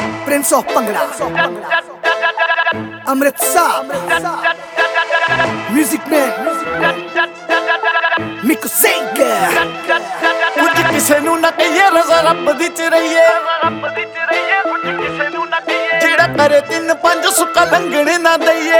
Prince of Bhangra, Amrit Saab, Music Man, Miku Singh। कुछ किसे नू ना कहिए रज़ा रब दी च रहिए, जेड़ा करे 3-5 सुक्का लंघने ना दईए।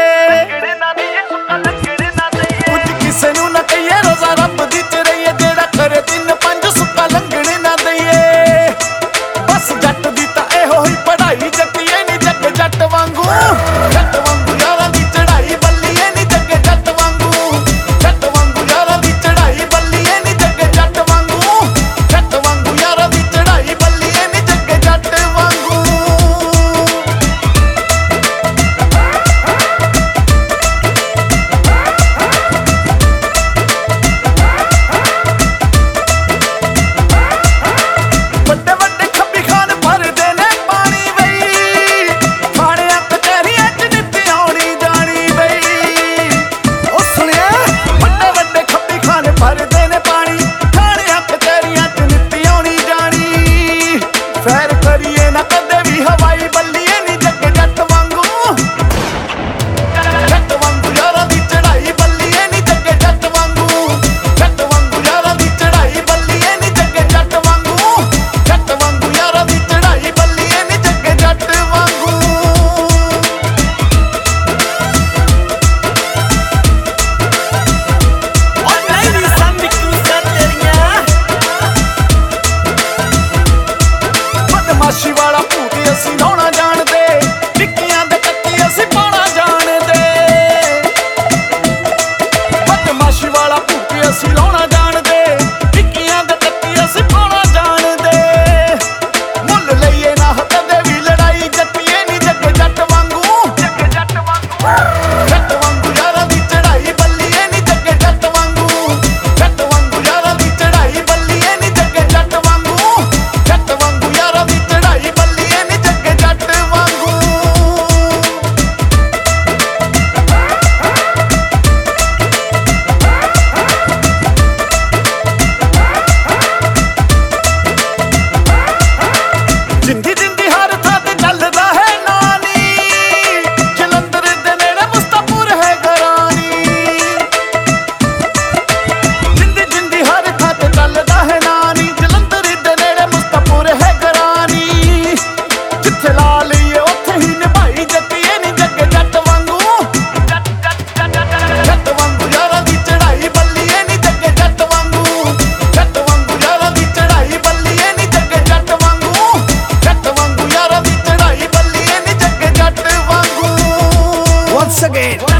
कुछ किसे नू ना कहिए रज़ा रब दी च रहिए, जेड़ा करे 3-5 सुक्का लंघने ना दईए। बस जट दी तां एहो ही पढ़ाई, जट्टिए नी जग जट वांगू, जट वांगू यारां दी चढ़ाई बल्लीए नी जग जट वांगू, जट वांगू यारां दी चढ़ाई बल्लीए नी जग जट वांगू, जट वांगू यारां दी चढ़ाई बल्लीए नी जग जट वांगू। ਵੱਡੇ ਵੱਡੇ ਖੱਬੀ ਖਾਨ ਭਰਦੇ ਨੇ ਪਾਣੀ ਬਈ, ਥਾਣਿਆਂ ਕਚਹਿਰੀਆਂ ਚ ਨਿੱਤ ਆਉਣੀ ਜਾਣੀ ਬਈ। ਉਹ ਸੁਣਿਆ ਵੱਡੇ ਵੱਡੇ ਖੱਬੀ ਖਾਨ ਭਰਦੇ ਨੇ ਪਾਣੀ, ਥਾਣਿਆਂ ਕਚਹਿਰੀਆਂ ਚ ਨਿੱਤ ਆਉਣੀ ਜਾਣੀ। ਫੈਰ ਕਰੀਏ ਨਾ ਕਦੇ ਵੀ ਹਵਾਈ ਬੱਲੀਏ ਨੀ ਜੱਗ ਜੱਟ ਵਾਂਗੂ, ਜੱਟ ਵਾਂਗੂ ਯਾਰਾਂ ਦੀ ਚੜਾਈ ਬੱਲੀਏ ਨੀ ਜੱਗ ਜੱਟ ਵਾਂਗੂ, ਜੱਟ ਵਾਂਗੂ ਯਾਰਾਂ ਦੀ ਚੜਾਈ ਬੱਲੀਏ ਨੀ ਜੱਗ ਜੱਟ ਵਾਂਗੂ, ਜੱਟ ਵਾਂਗੂ ਯਾਰਾਂ ਦੀ ਚੜਾਈ ਬੱਲੀਏ ਨੀ ਜੱਗ ਜੱਟ ਵਾਂਗੂ। ਬਦਮਾਸ਼ੀ ਵਾਲਾ ਭੂਤ ਅਸੀਂ ਲਾਉਣਾ ਜਾਣਦੇ, ਟਿੱਕੀਆਂ ਦੇ ਕੱਟੀ ਅਸੀਂ ਪਾਉਣਾ ਜਾਣਦੇ। ਬਦਮਾਸ਼ੀ ਵਾਲਾ ਭੂਤ ਅਸੀਂ ਲਾਉਣਾ ਜਾਣਦੇ, ਟਿੱਕੀਆਂ ਦੇ ਕੱਟੀ ਅਸੀਂ ਪਾਉਣਾ ਜਾਣਦੇ। ਮੁੱਲ ਲਈਏ ਨਾ ਕਦੇ ਵੀ ਲੜਾਈ, ਜੱਟੀਏ ਨੀ ਜੱਗ ਜੱਟ ਵਾਂਗੂ, ਜੱਗ ਜੱਟ ਵਾਂਗੂ, ਜੱਟ ਵਾਂਗੂ ਯਾਰਾਂ ਦੀ ਚੜਾਈ ਬੱਲੀਏ ਨੀ ਜੱਗ ਜੱਟ ਵਾਂਗੂ, ਜੱਟ ਵਾਂਗੂ ਯਾਰਾਂ ਦੀ ਚੜਾਈ ਬੱਲੀਏ ਨੀ ਜੱਗ ਜੱਟ ਵਾਂਗੂ, ਜੱਟ ਵਾਂਗੂ ਯਾਰਾਂ ਦੀ ਚੜਾਈ ਬੱਲੀਏ ਨੀ ਜੱਗ ਜੱਟ ਵਾਂਗੂ। ਜਿੰਦੀ ਜਿੰਦੀ ਹਰ ਥਾਂ ਤੇ ਚੱਲਦਾ ਹੈ ਨਾਨੀ, ਜਲੰਧਰ ਦੇ ਨੇੜੇ ਮੁਸਤਾਪੁਰ ਹੈ ਘਰਾਨੀ। ਜਿੰਦੀ ਜਿੰਦੀ ਹਰ ਥਾਂ ਤੇ ਚੱਲਦਾ ਹੈ ਨਾਨੀ, ਜਲੰਧਰ ਦੇ ਨੇੜੇ ਮੁਸਤਾਪੁਰ ਹੈ ਘਰਾਨੀ। ਜਿੱਥੇ ਲਾ ਲਈਏ ਉੱਥੇ ਹੀ ਨਿਭਾਈ, ਜੱਟੀਏ ਨੀ ਜੱਗ ਜੱਟ ਵਾਂਗੂ, ਜੱਟ ਵਾਂਗੂ ਯਾਰਾਂ ਦੀ ਚੜਾਈ ਬੱਲੀਏ ਨੀ ਜੱਗ ਜੱਟ ਵਾਂਗੂ, ਜੱਟ ਵਾਂਗੂ ਯਾਰਾਂ ਦੀ ਚੜਾਈ ਬੱਲੀਏ ਨੀ ਜੱਗ ਜੱਟ ਵਾਂਗੂ, ਜੱਟ ਵਾਂਗੂ ਯਾਰਾਂ ਦੀ ਚੜਾਈ ਬੱਲੀਏ ਨੀ ਜੱਗ ਜੱਟ ਵਾਂਗੂ। once again